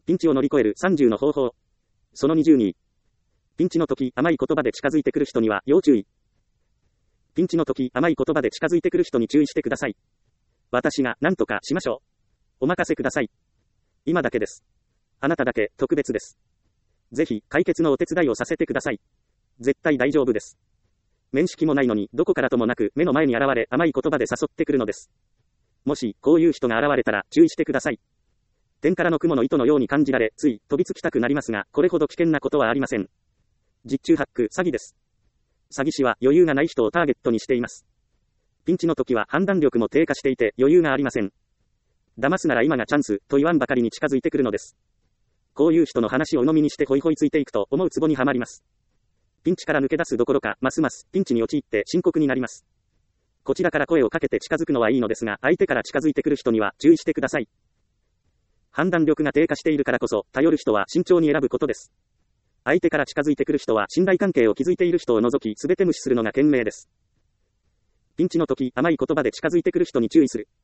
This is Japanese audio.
ピンチを乗り越える30の方法。その22。ピンチの時、甘い言葉で近づいてくる人には要注意。ピンチの時、甘い言葉で近づいてくる人に注意してください。私が何とかしましょう。お任せください。今だけです。あなただけ特別です。ぜひ解決のお手伝いをさせてください。絶対大丈夫です。面識もないのにどこからともなく目の前に現れ甘い言葉で誘ってくるのです。もしこういう人が現れたら注意してください。天からの雲の糸のように感じられ、つい飛びつきたくなりますが、これほど危険なことはありません。実中ハック詐欺です。詐欺師は余裕がない人をターゲットにしています。ピンチの時は判断力も低下していて余裕がありません。騙すなら今がチャンスと言わんばかりに近づいてくるのです。こういう人の話を鵜呑みにしてホイホイついていくと思うツボにはまります。ピンチから抜け出すどころか、ますますピンチに陥って深刻になります。こちらから声をかけて近づくのはいいのですが、相手から近づいてくる人には注意してください。判断力が低下しているからこそ、頼る人は慎重に選ぶことです。相手から近づいてくる人は信頼関係を築いている人を除き全て無視するのが賢明です。ピンチの時、甘い言葉で近づいてくる人に注意する。